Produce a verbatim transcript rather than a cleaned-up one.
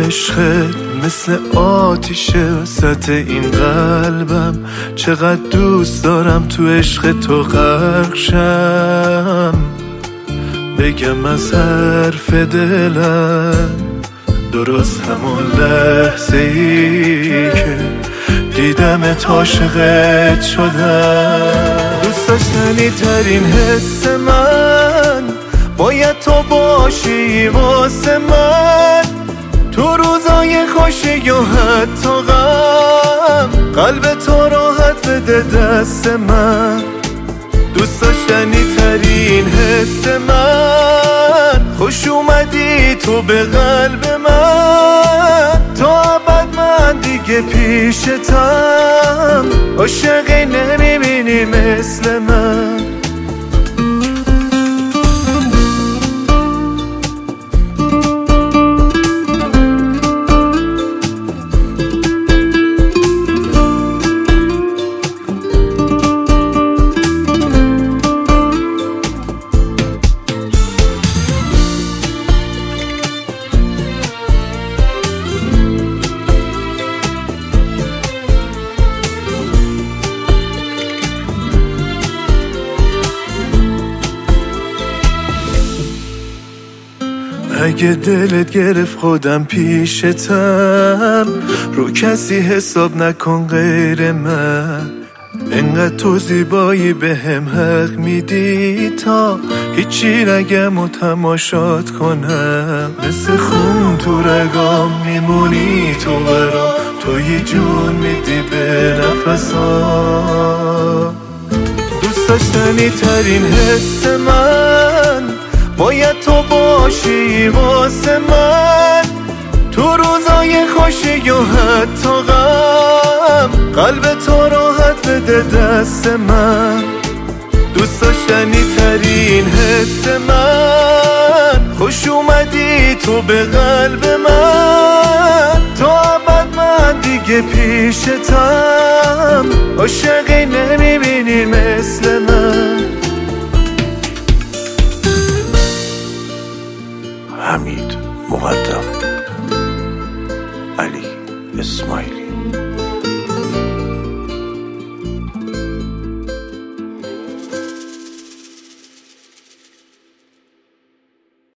عشقت مثل آتیشه وسط این قلبم، چقدر دوست دارم تو عشق تو غرق شم. بگم از حرف دلم درست همون لحظه ای که دیدمت عاشقت شدم. دوست داشتنی ترین حس من باید تو باشی واسه من، تو روزای خوشی و حتی غم قلب تو راحت بده دست من. دوست داشتنی ترین حس من، خوش اومدی تو به قلب من، تا ابد من دیگه پیشتم، عاشقی نمیبینی مثل من. اگه دلت گرفت خودم پیشتم، رو کسی حساب نکن غیر من. انقدر تو زیبایی به هم حق میدی تا هیچی نگم و تماشات کنم. مثل خون تو رگام میمونی تو برام، توی جون میدی به نفسام. دوست داشتنی ترین حس من باید تو باشی واسه من، تو روزای خوشی و حتی غم قلب تو راحت بده دست من. دوست داشتنی ترین حس من، خوش اومدی تو به قلب من، تا ابد من دیگه پیشتم، عاشقی نمیبینی مثل من. حمید مقدم، علی اسماعیل.